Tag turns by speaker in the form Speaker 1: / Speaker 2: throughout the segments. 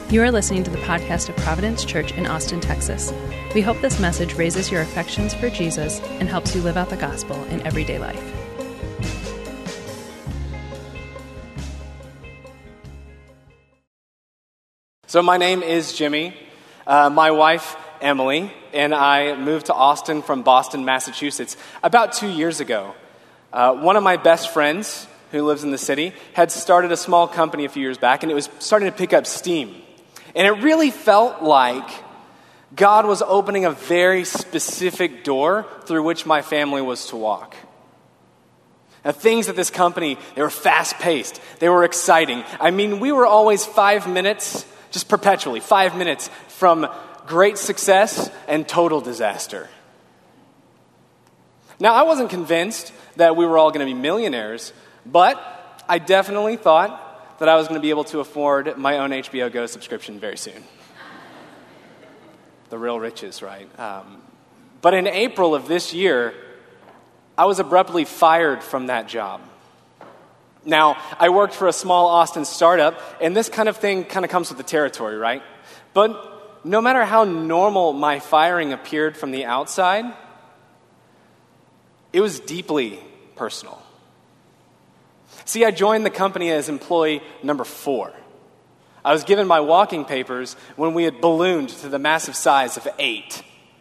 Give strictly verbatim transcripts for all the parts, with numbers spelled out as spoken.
Speaker 1: You are listening to the podcast of Providence Church in Austin, Texas. We hope this message raises your affections for Jesus and helps you live out the gospel in everyday life.
Speaker 2: So my name is Jimmy. Uh, my wife, Emily, and I moved to Austin from Boston, Massachusetts about two years ago. Uh, one of my best friends, who lives in the city, had started a small company a few years back, and it was starting to pick up steam. And it really felt like God was opening a very specific door through which my family was to walk. Now, things at this company, they were fast-paced. They were exciting. I mean, we were always five minutes, just perpetually, five minutes from great success and total disaster. Now, I wasn't convinced that we were all going to be millionaires, but I definitely thought that I was going to be able to afford my own H B O Go subscription very soon. The real riches, right? Um, but in April of this year, I was abruptly fired from that job. Now, I worked for a small Austin startup, and this kind of thing kind of comes with the territory, right? But no matter how normal my firing appeared from the outside, it was deeply personal. See, I joined the company as employee number four. I was given my walking papers when we had ballooned to the massive size of eight.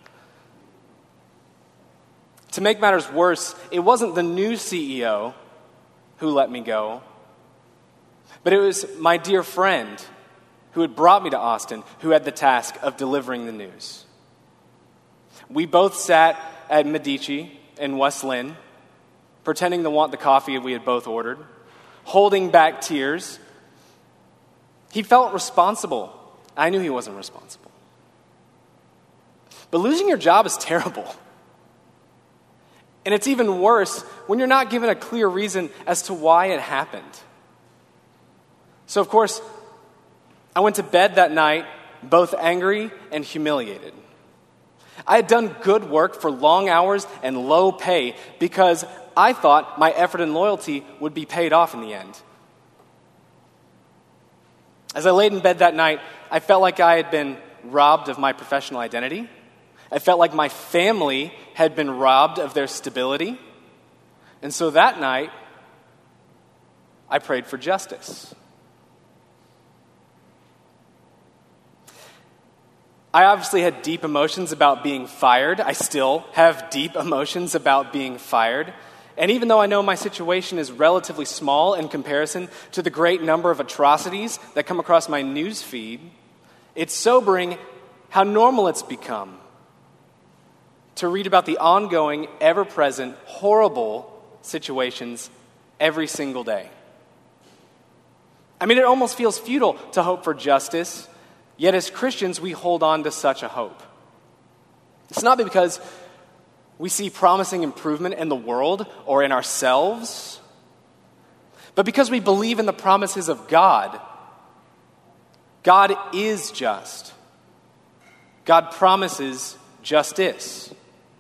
Speaker 2: To make matters worse, it wasn't the new C E O who let me go, but it was my dear friend who had brought me to Austin who had the task of delivering the news. We both sat at Medici in West Lynn, pretending to want the coffee we had both ordered, holding back tears. He felt responsible. I knew he wasn't responsible. But losing your job is terrible. And it's even worse when you're not given a clear reason as to why it happened. So, of course, I went to bed that night both angry and humiliated. I had done good work for long hours and low pay because I thought my effort and loyalty would be paid off in the end. As I laid in bed that night, I felt like I had been robbed of my professional identity. I felt like my family had been robbed of their stability. And so that night, I prayed for justice. I obviously had deep emotions about being fired. I still have deep emotions about being fired. And even though I know my situation is relatively small in comparison to the great number of atrocities that come across my news feed, it's sobering how normal it's become to read about the ongoing, ever-present, horrible situations every single day. I mean, it almost feels futile to hope for justice, yet as Christians, we hold on to such a hope. It's not because we see promising improvement in the world or in ourselves, but because we believe in the promises of God. God is just. God promises justice.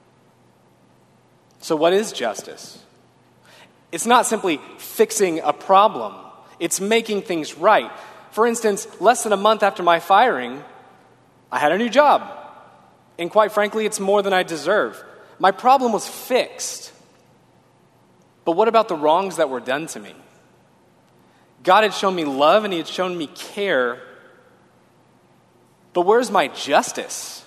Speaker 2: So what is justice? It's not simply fixing a problem. It's making things right. For instance, less than a month after my firing, I had a new job. And quite frankly, it's more than I deserve. My problem was fixed. But what about the wrongs that were done to me? God had shown me love and He had shown me care. But where's my justice?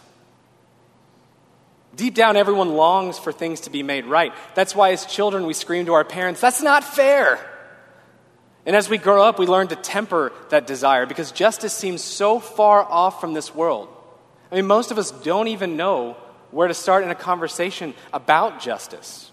Speaker 2: Deep down, everyone longs for things to be made right. That's why as children we scream to our parents, "That's not fair!" And as we grow up, we learn to temper that desire because justice seems so far off from this world. I mean, most of us don't even know where to start in a conversation about justice.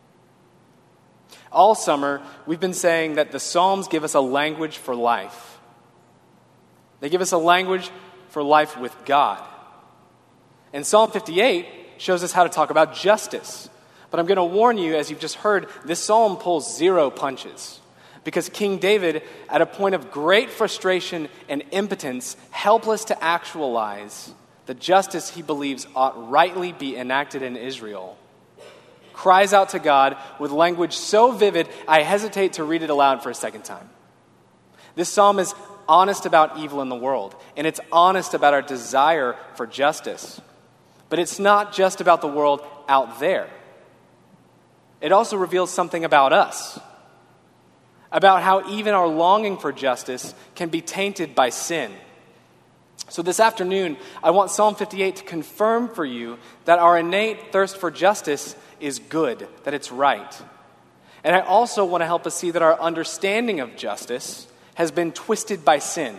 Speaker 2: All summer, we've been saying that the Psalms give us a language for life. They give us a language for life with God. And Psalm fifty-eight shows us how to talk about justice. But I'm going to warn you, as you've just heard, this psalm pulls zero punches. Because King David, at a point of great frustration and impotence, helpless to actualize the justice he believes ought rightly be enacted in Israel, cries out to God with language so vivid, I hesitate to read it aloud for a second time. This psalm is honest about evil in the world, and it's honest about our desire for justice. But it's not just about the world out there. It also reveals something about us, about how even our longing for justice can be tainted by sin. So this afternoon, I want Psalm fifty-eight to confirm for you that our innate thirst for justice is good, that it's right. And I also want to help us see that our understanding of justice has been twisted by sin.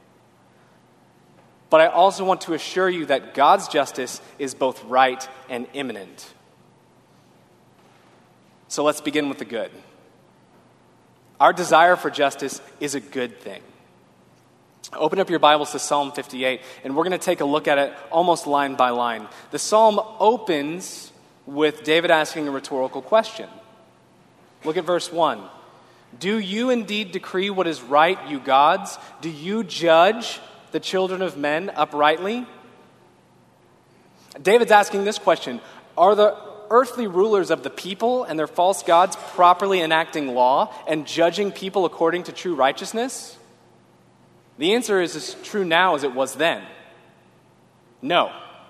Speaker 2: But I also want to assure you that God's justice is both right and imminent. So let's begin with the good. Our desire for justice is a good thing. Open up your Bibles to Psalm fifty-eight, and we're going to take a look at it almost line by line. The psalm opens with David asking a rhetorical question. Look at verse one. Do you indeed decree what is right, you gods? Do you judge the children of men uprightly? David's asking this question. Are the earthly rulers of the people and their false gods properly enacting law and judging people according to true righteousness? The answer is as true now as it was then. No.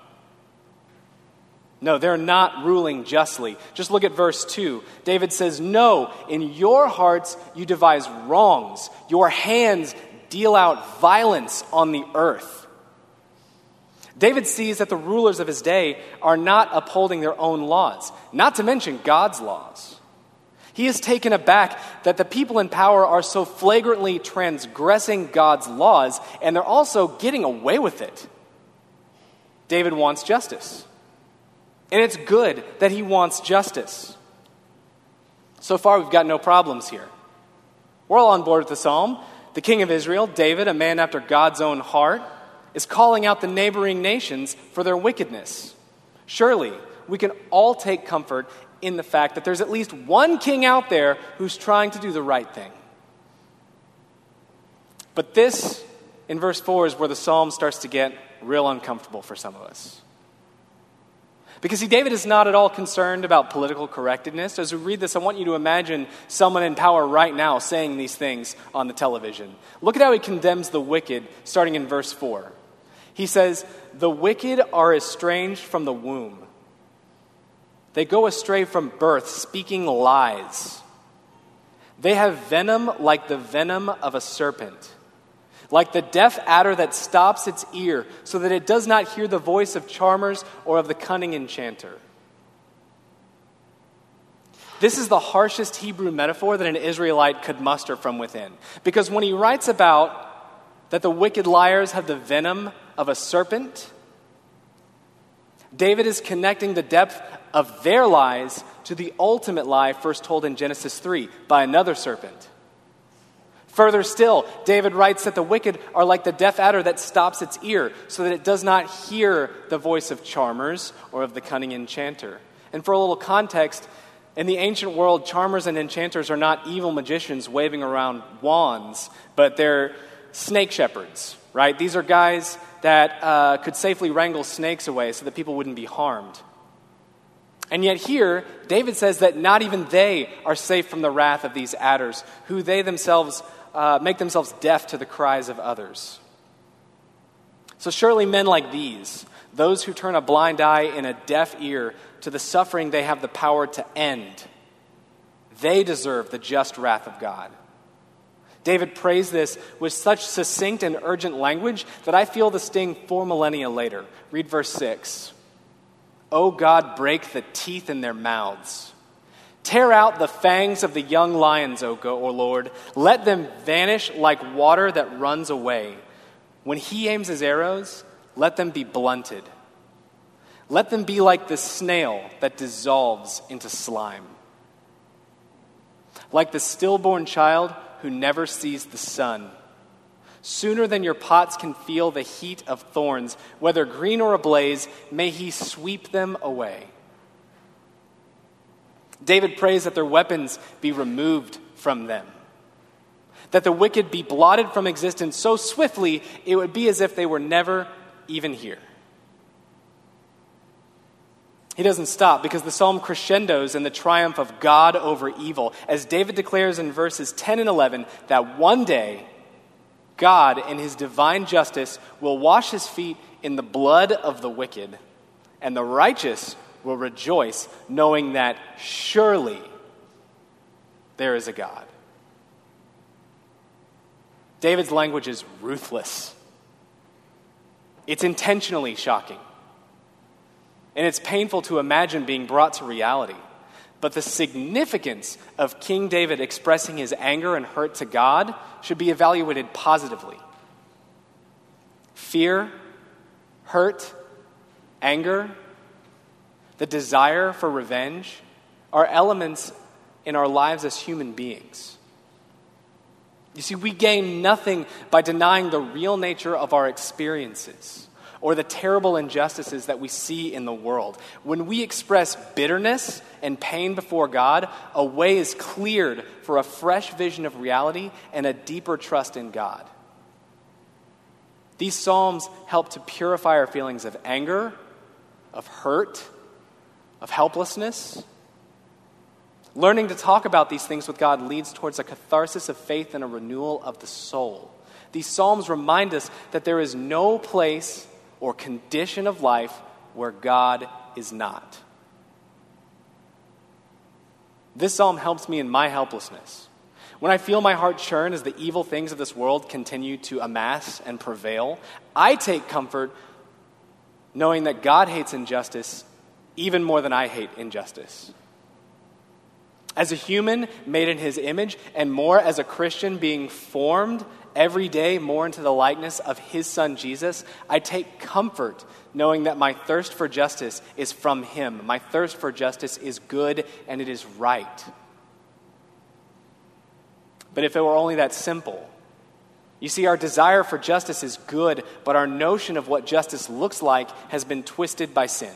Speaker 2: No, they're not ruling justly. Just look at verse two. David says, no, in your hearts you devise wrongs. Your hands deal out violence on the earth. David sees that the rulers of his day are not upholding their own laws, not to mention God's laws. He is taken aback that the people in power are so flagrantly transgressing God's laws, and they're also getting away with it. David wants justice. And it's good that he wants justice. So far, we've got no problems here. We're all on board with the psalm. The king of Israel, David, a man after God's own heart, is calling out the neighboring nations for their wickedness. Surely, we can all take comfort in the fact that there's at least one king out there who's trying to do the right thing. But this, in verse four, is where the psalm starts to get real uncomfortable for some of us. Because, see, David is not at all concerned about political correctness. As we read this, I want you to imagine someone in power right now saying these things on the television. Look at how he condemns the wicked, starting in verse four. He says, the wicked are estranged from the womb. They go astray from birth, speaking lies. They have venom like the venom of a serpent, like the deaf adder that stops its ear so that it does not hear the voice of charmers or of the cunning enchanter. This is the harshest Hebrew metaphor that an Israelite could muster from within. Because when he writes about that the wicked liars have the venom of a serpent, David is connecting the depth of their lies to the ultimate lie first told in Genesis three by another serpent. Further still, David writes that the wicked are like the deaf adder that stops its ear so that it does not hear the voice of charmers or of the cunning enchanter. And for a little context, in the ancient world, charmers and enchanters are not evil magicians waving around wands, but they're snake shepherds, right? These are guys that uh, could safely wrangle snakes away so that people wouldn't be harmed. And yet here, David says that not even they are safe from the wrath of these adders, who they themselves uh, make themselves deaf to the cries of others. So surely men like these, those who turn a blind eye and a deaf ear to the suffering they have the power to end, they deserve the just wrath of God. David prays this with such succinct and urgent language that I feel the sting four millennia later. Read verse six. O God, break the teeth in their mouths. Tear out the fangs of the young lions, O God, O Lord. Let them vanish like water that runs away. When he aims his arrows, let them be blunted. Let them be like the snail that dissolves into slime. Like the stillborn child who never sees the sun. Sooner than your pots can feel the heat of thorns, whether green or ablaze, may he sweep them away. David prays that their weapons be removed from them, that the wicked be blotted from existence so swiftly it would be as if they were never even here. He doesn't stop because the psalm crescendos in the triumph of God over evil, as David declares in verses ten and eleven that one day God, in his divine justice, will wash his feet in the blood of the wicked, and the righteous will rejoice, knowing that surely there is a God. David's language is ruthless. It's intentionally shocking. And it's painful to imagine being brought to reality. But the significance of King David expressing his anger and hurt to God should be evaluated positively. Fear, hurt, anger, the desire for revenge are elements in our lives as human beings. You see, we gain nothing by denying the real nature of our experiences or the terrible injustices that we see in the world. When we express bitterness and pain before God, a way is cleared for a fresh vision of reality and a deeper trust in God. These Psalms help to purify our feelings of anger, of hurt, of helplessness. Learning to talk about these things with God leads towards a catharsis of faith and a renewal of the soul. These Psalms remind us that there is no place or condition of life where God is not. This psalm helps me in my helplessness. When I feel my heart churn as the evil things of this world continue to amass and prevail, I take comfort knowing that God hates injustice even more than I hate injustice. As a human made in his image, and more as a Christian being formed every day more into the likeness of his son Jesus, I take comfort knowing that my thirst for justice is from him. My thirst for justice is good and it is right. But if it were only that simple, you see, our desire for justice is good, but our notion of what justice looks like has been twisted by sin.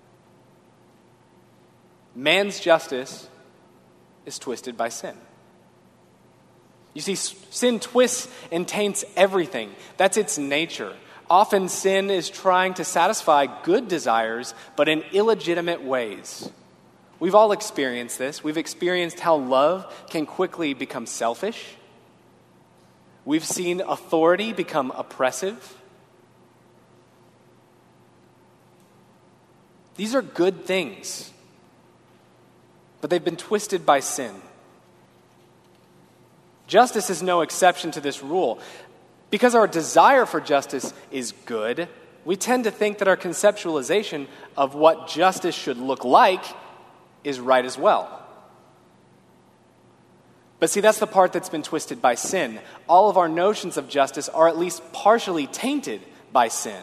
Speaker 2: Man's justice is twisted by sin. You see, sin twists and taints everything. That's its nature. Often sin is trying to satisfy good desires, but in illegitimate ways. We've all experienced this. We've experienced how love can quickly become selfish. We've seen authority become oppressive. These are good things, but they've been twisted by sin. Justice is no exception to this rule. Because our desire for justice is good, we tend to think that our conceptualization of what justice should look like is right as well. But see, that's the part that's been twisted by sin. All of our notions of justice are at least partially tainted by sin.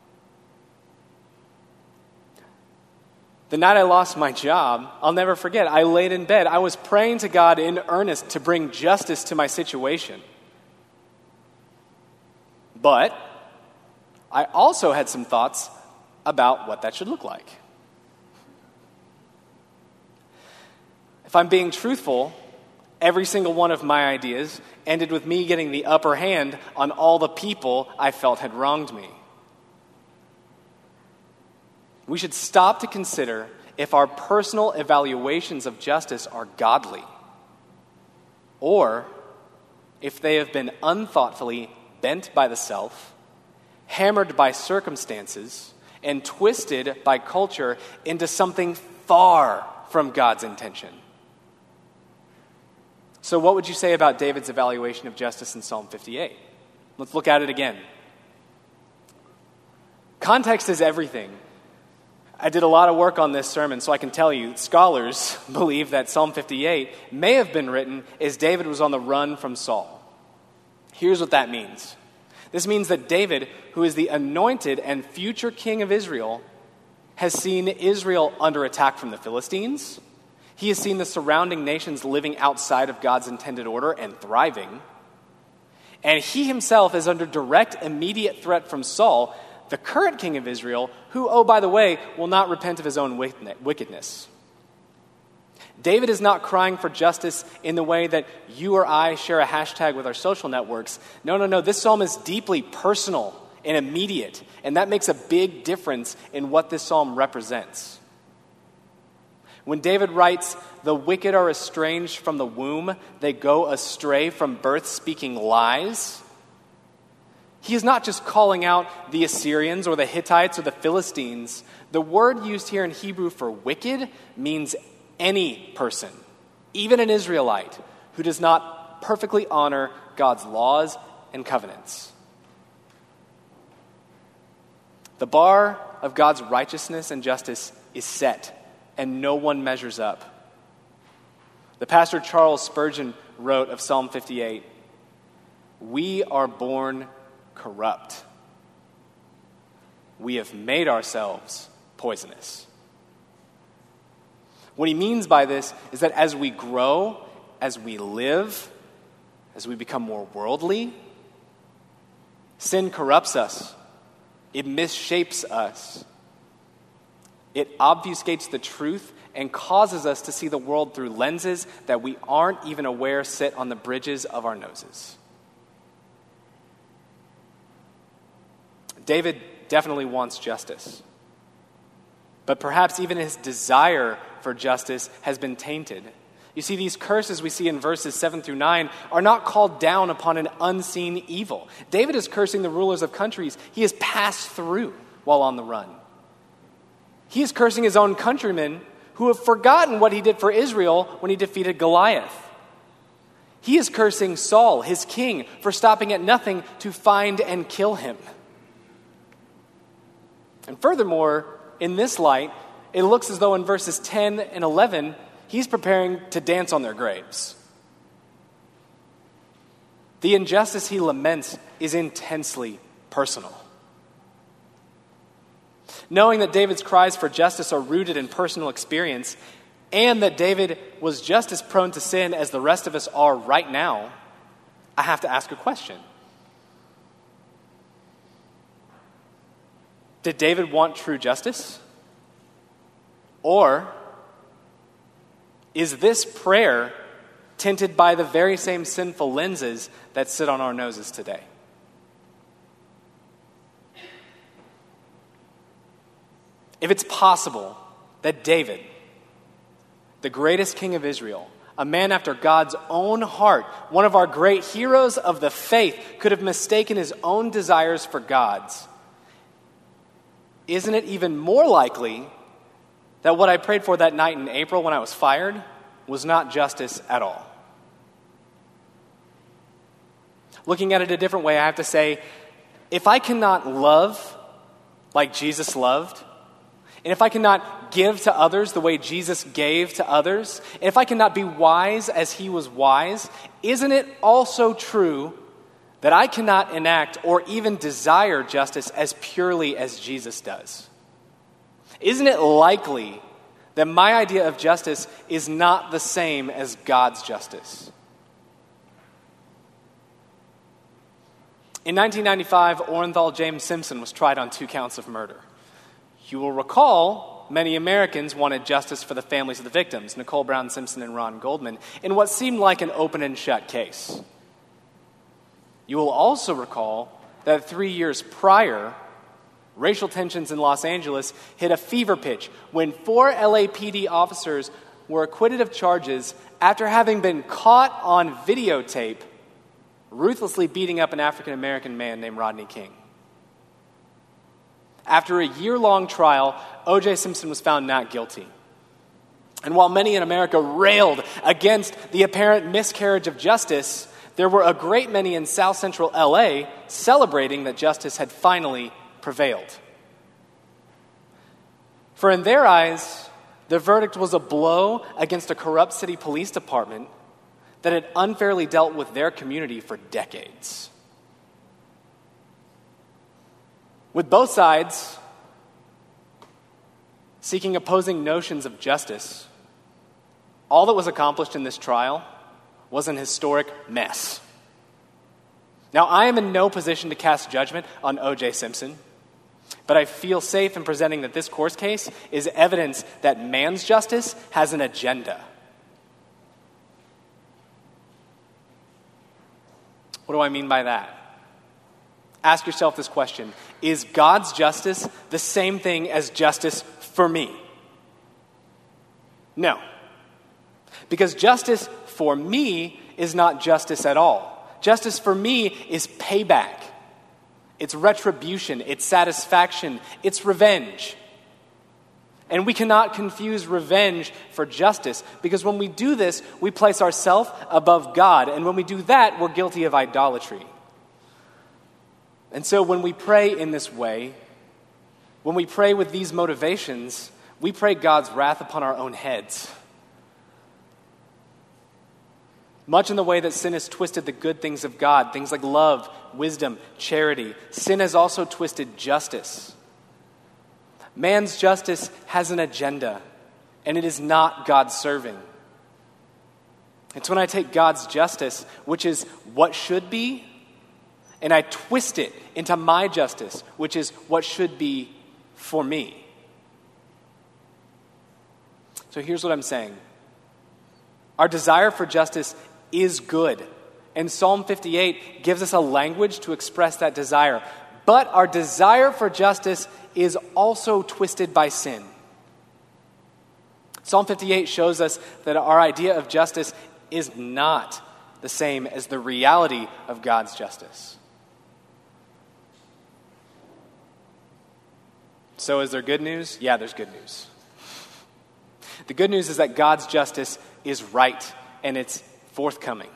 Speaker 2: The night I lost my job, I'll never forget. I laid in bed. I was praying to God in earnest to bring justice to my situation. But I also had some thoughts about what that should look like. If I'm being truthful, every single one of my ideas ended with me getting the upper hand on all the people I felt had wronged me. We should stop to consider if our personal evaluations of justice are godly, or if they have been unthoughtfully bent by the self, hammered by circumstances, and twisted by culture into something far from God's intention. So what would you say about David's evaluation of justice in Psalm fifty-eight? Let's look at it again. Context is everything. I did a lot of work on this sermon, so I can tell you, scholars believe that Psalm fifty-eight may have been written as David was on the run from Saul. Here's what that means. This means that David, who is the anointed and future king of Israel, has seen Israel under attack from the Philistines. He has seen the surrounding nations living outside of God's intended order and thriving. And he himself is under direct, immediate threat from Saul, the current king of Israel, who, oh, by the way, will not repent of his own wickedness. David is not crying for justice in the way that you or I share a hashtag with our social networks. No, no, no. This psalm is deeply personal and immediate, and that makes a big difference in what this psalm represents. When David writes, "The wicked are estranged from the womb, they go astray from birth speaking lies," He is not just calling out the Assyrians or the Hittites or the Philistines. The word used here in Hebrew for wicked means any person, even an Israelite, who does not perfectly honor God's laws and covenants. The bar of God's righteousness and justice is set, and no one measures up. The pastor Charles Spurgeon wrote of Psalm fifty-eight, "We are born corrupt. We have made ourselves poisonous." What he means by this is that as we grow, as we live, as we become more worldly, sin corrupts us. It misshapes us. It obfuscates the truth and causes us to see the world through lenses that we aren't even aware sit on the bridges of our noses. David definitely wants justice. But perhaps even his desire for justice has been tainted. You see, these curses we see in verses seven through nine are not called down upon an unseen evil. David is cursing the rulers of countries he has passed through while on the run. He is cursing his own countrymen who have forgotten what he did for Israel when he defeated Goliath. He is cursing Saul, his king, for stopping at nothing to find and kill him. And furthermore, in this light, it looks as though in verses ten and eleven, he's preparing to dance on their graves. The injustice he laments is intensely personal. Knowing that David's cries for justice are rooted in personal experience, and that David was just as prone to sin as the rest of us are right now, I have to ask a question. Did David want true justice? Or is this prayer tinted by the very same sinful lenses that sit on our noses today? If it's possible that David, the greatest king of Israel, a man after God's own heart, one of our great heroes of the faith, could have mistaken his own desires for God's, isn't it even more likely that what I prayed for that night in April when I was fired was not justice at all? Looking at it a different way, I have to say, if I cannot love like Jesus loved, and if I cannot give to others the way Jesus gave to others, and if I cannot be wise as he was wise, isn't it also true that I cannot enact or even desire justice as purely as Jesus does? Isn't it likely that my idea of justice is not the same as God's justice? In nineteen ninety-five, Orenthal James Simpson was tried on two counts of murder. You will recall many Americans wanted justice for the families of the victims, Nicole Brown Simpson and Ron Goldman, in what seemed like an open and shut case. You will also recall that three years prior, racial tensions in Los Angeles hit a fever pitch when four L A P D officers were acquitted of charges after having been caught on videotape ruthlessly beating up an African-American man named Rodney King. After a year-long trial, O J Simpson was found not guilty. And while many in America railed against the apparent miscarriage of justice, there were a great many in South Central L A celebrating that justice had finally prevailed. For in their eyes, the verdict was a blow against a corrupt city police department that had unfairly dealt with their community for decades. With both sides seeking opposing notions of justice, all that was accomplished in this trial was an historic mess. Now, I am in no position to cast judgment on O J Simpson, but I feel safe in presenting that this court case is evidence that man's justice has an agenda. What do I mean by that? Ask yourself this question: is God's justice the same thing as justice for me? No. Because justice for me is not justice at all. Justice for me is payback. it's retribution, it's satisfaction, it's revenge. And we cannot confuse revenge for justice, because when we do this, we place ourselves above God. And when we do that, we're guilty of idolatry. And so when we pray in this way, when we pray with these motivations, we pray God's wrath upon our own heads. Much in the way that sin has twisted the good things of God, things like love, wisdom, charity, sin has also twisted justice. Man's justice has an agenda, and it is not God's serving. It's when I take God's justice, which is what should be, and I twist it into my justice, which is what should be for me. So here's what I'm saying. Our desire for justice is good, and Psalm fifty-eight gives us a language to express that desire. But our desire for justice is also twisted by sin. Psalm fifty-eight shows us that our idea of justice is not the same as the reality of God's justice. So is there good news? Yeah, there's good news. The good news is that God's justice is right and it's forthcoming.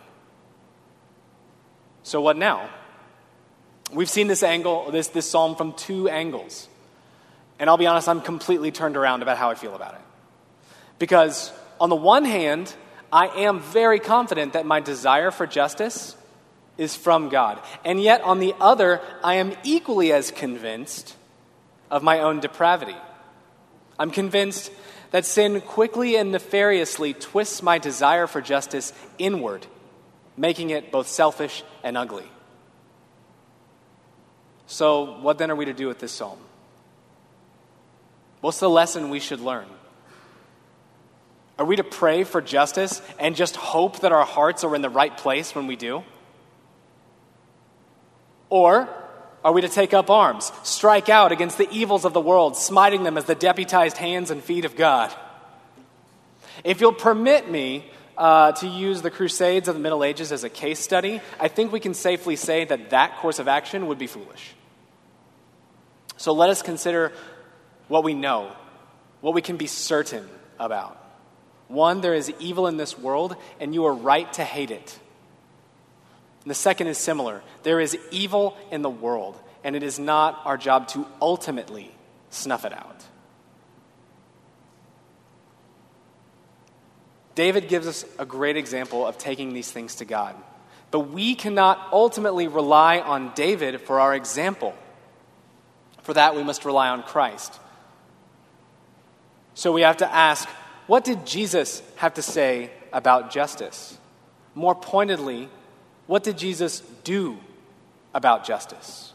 Speaker 2: So what now? We've seen this angle, this, this psalm from two angles. And I'll be honest, I'm completely turned around about how I feel about it. Because on the one hand, I am very confident that my desire for justice is from God. And yet on the other, I am equally as convinced of my own depravity. I'm convinced that sin quickly and nefariously twists my desire for justice inward, making it both selfish and ugly. So what then are we to do with this psalm? What's the lesson we should learn? Are we to pray for justice and just hope that our hearts are in the right place when we do? Or are we to take up arms, strike out against the evils of the world, smiting them as the deputized hands and feet of God? If you'll permit me uh, to use the Crusades of the Middle Ages as a case study, I think we can safely say that that course of action would be foolish. So let us consider what we know, what we can be certain about. One, there is evil in this world, and you are right to hate it. And the second is similar. There is evil in the world, and it is not our job to ultimately snuff it out. David gives us a great example of taking these things to God. But we cannot ultimately rely on David for our example. For that, we must rely on Christ. So we have to ask, what did Jesus have to say about justice? More pointedly, what did Jesus do about justice?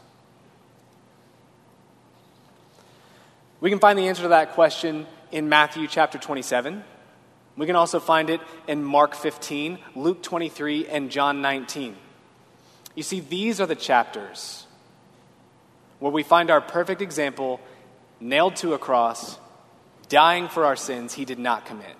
Speaker 2: We can find the answer to that question in Matthew chapter twenty-seven. We can also find it in Mark fifteen, Luke twenty-three, and John nineteen. You see, these are the chapters where we find our perfect example nailed to a cross, dying for our sins he did not commit.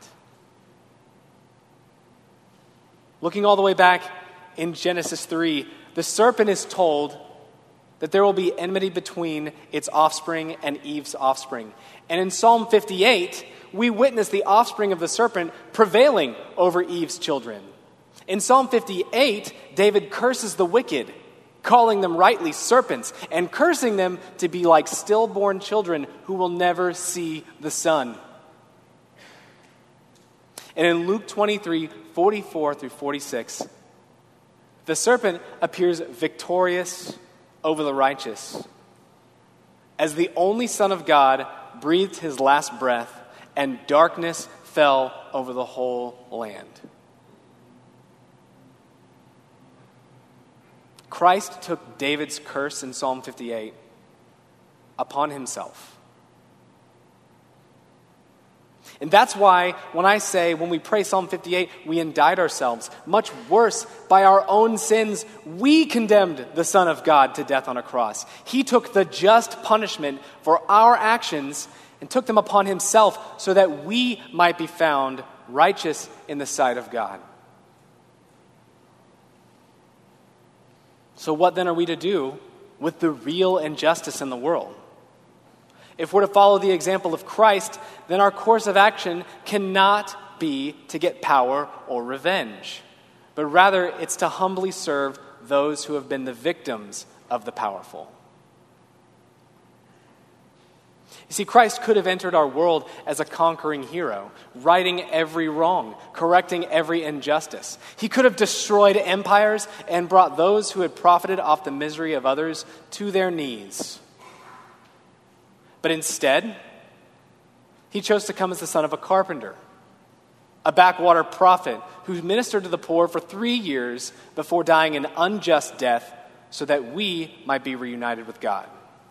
Speaker 2: Looking all the way back in Genesis three, the serpent is told that there will be enmity between its offspring and Eve's offspring. And in Psalm fifty-eight, we witness the offspring of the serpent prevailing over Eve's children. In Psalm fifty-eight, David curses the wicked, calling them rightly serpents, and cursing them to be like stillborn children who will never see the sun. And in Luke twenty-three, forty-four through forty-six, the serpent appears victorious over the righteous, as the only Son of God breathed his last breath, and darkness fell over the whole land. Christ took David's curse in Psalm fifty-eight upon himself. And that's why when I say, when we pray Psalm fifty-eight, we indict ourselves. Much worse, by our own sins, we condemned the Son of God to death on a cross. He took the just punishment for our actions and took them upon himself so that we might be found righteous in the sight of God. So what then are we to do with the real injustice in the world. If we're to follow the example of Christ, then our course of action cannot be to get power or revenge, but rather it's to humbly serve those who have been the victims of the powerful. You see, Christ could have entered our world as a conquering hero, righting every wrong, correcting every injustice. He could have destroyed empires and brought those who had profited off the misery of others to their knees. But instead, he chose to come as the son of a carpenter, a backwater prophet who ministered to the poor for three years before dying an unjust death so that we might be reunited with God.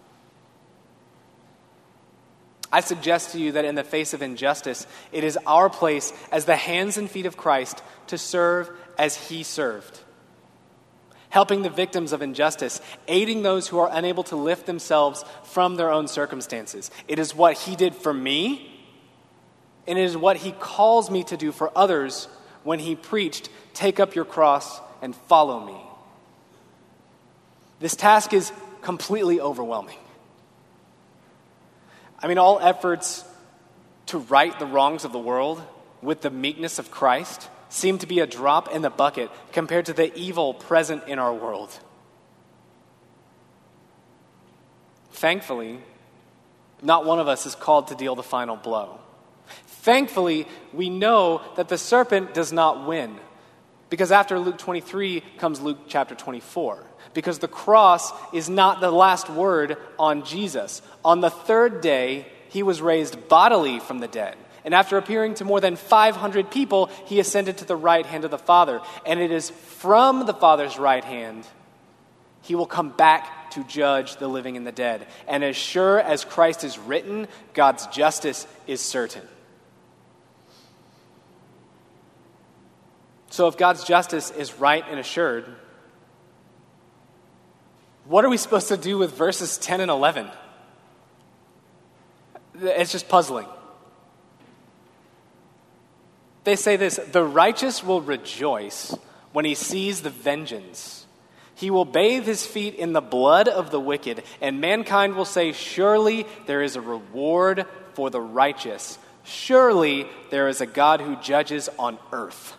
Speaker 2: I suggest to you that in the face of injustice, it is our place as the hands and feet of Christ to serve as he served, helping the victims of injustice, aiding those who are unable to lift themselves from their own circumstances. It is what he did for me, and it is what he calls me to do for others when he preached, "Take up your cross and follow me." This task is completely overwhelming. I mean, all efforts to right the wrongs of the world with the meekness of Christ seem to be a drop in the bucket compared to the evil present in our world. Thankfully, not one of us is called to deal the final blow. Thankfully, we know that the serpent does not win, because after Luke twenty-three comes Luke chapter twenty-four. Because the cross is not the last word on Jesus. On the third day, he was raised bodily from the dead. And after appearing to more than five hundred people, he ascended to the right hand of the Father. And it is from the Father's right hand he will come back to judge the living and the dead. And as sure as Christ is written, God's justice is certain. So if God's justice is right and assured, what are we supposed to do with verses ten and eleven? It's just puzzling. They say this: "The righteous will rejoice when he sees the vengeance. He will bathe his feet in the blood of the wicked, and mankind will say, 'Surely there is a reward for the righteous. Surely there is a God who judges on earth.'"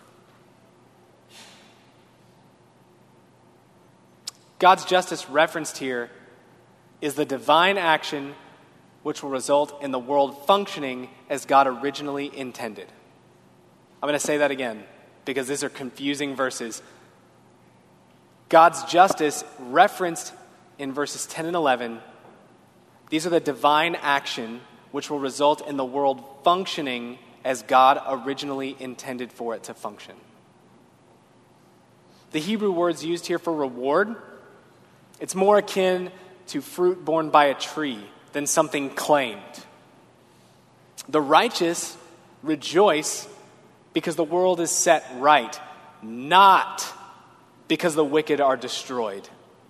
Speaker 2: God's justice referenced here is the divine action which will result in the world functioning as God originally intended. I'm going to say that again because these are confusing verses. God's justice referenced in verses ten and eleven, these are the divine action which will result in the world functioning as God originally intended for it to function. The Hebrew words used here for reward, it's more akin to fruit borne by a tree than something claimed. The righteous rejoice because the world is set right, not because the wicked are destroyed.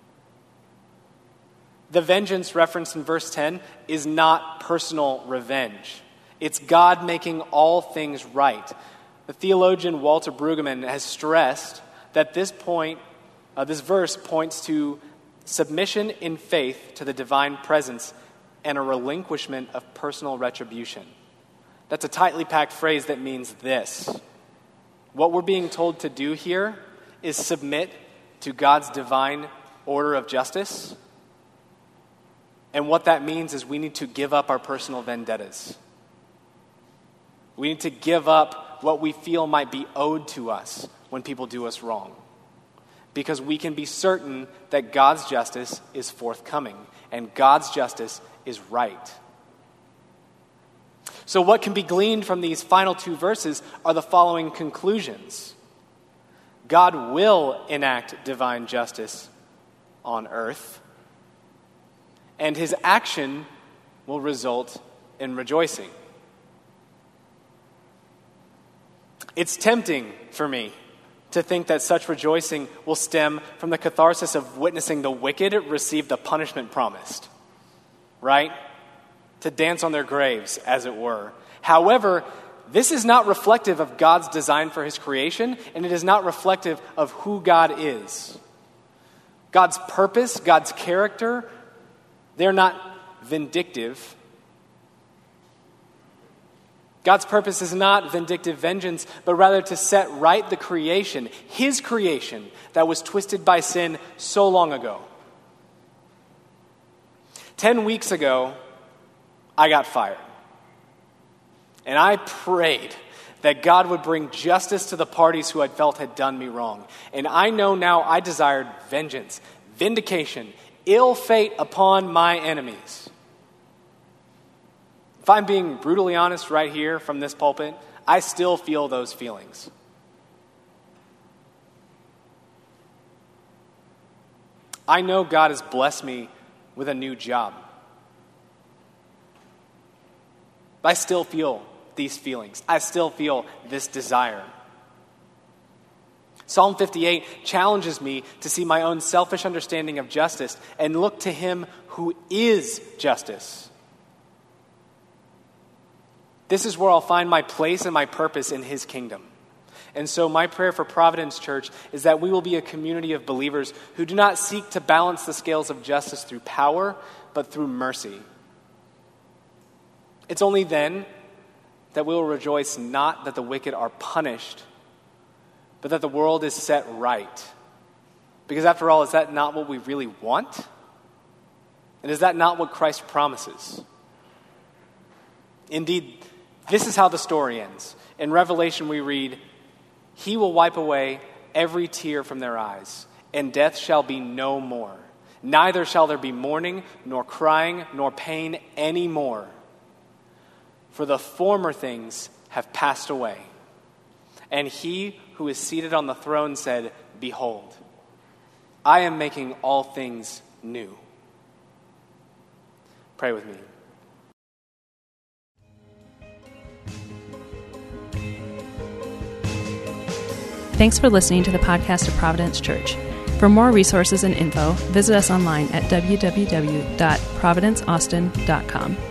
Speaker 2: The vengeance referenced in verse ten is not personal revenge. It's God making all things right. The theologian Walter Brueggemann has stressed that this point, uh, this verse points to submission in faith to the divine presence and a relinquishment of personal retribution. That's a tightly packed phrase that means this: what we're being told to do here is submit to God's divine order of justice. And what that means is we need to give up our personal vendettas. We need to give up what we feel might be owed to us when people do us wrong. Because we can be certain that God's justice is forthcoming and God's justice is right. So what can be gleaned from these final two verses are the following conclusions. God will enact divine justice on earth, and his action will result in rejoicing. It's tempting for me to think that such rejoicing will stem from the catharsis of witnessing the wicked receive the punishment promised, right? To dance on their graves, as it were. However, this is not reflective of God's design for his creation, and it is not reflective of who God is. God's purpose, God's character, they're not vindictive. God's purpose is not vindictive vengeance, but rather to set right the creation, his creation, that was twisted by sin so long ago. Ten weeks ago, I got fired. And I prayed that God would bring justice to the parties who I felt had done me wrong. And I know now I desired vengeance, vindication, ill fate upon my enemies. If I'm being brutally honest right here from this pulpit, I still feel those feelings. I know God has blessed me with a new job. But I still feel these feelings. I still feel this desire. Psalm fifty-eight challenges me to see my own selfish understanding of justice and look to him who is justice. This is where I'll find my place and my purpose in his kingdom. And so my prayer for Providence Church is that we will be a community of believers who do not seek to balance the scales of justice through power, but through mercy. It's only then that we will rejoice not that the wicked are punished, but that the world is set right. Because after all, is that not what we really want? And is that not what Christ promises? Indeed, this is how the story ends. In Revelation we read, "He will wipe away every tear from their eyes, and death shall be no more. Neither shall there be mourning, nor crying, nor pain any more. For the former things have passed away." And he who is seated on the throne said, "Behold, I am making all things new." Pray with me.
Speaker 1: Thanks for listening to the podcast of Providence Church. For more resources and info, visit us online at w w w dot providence austin dot com.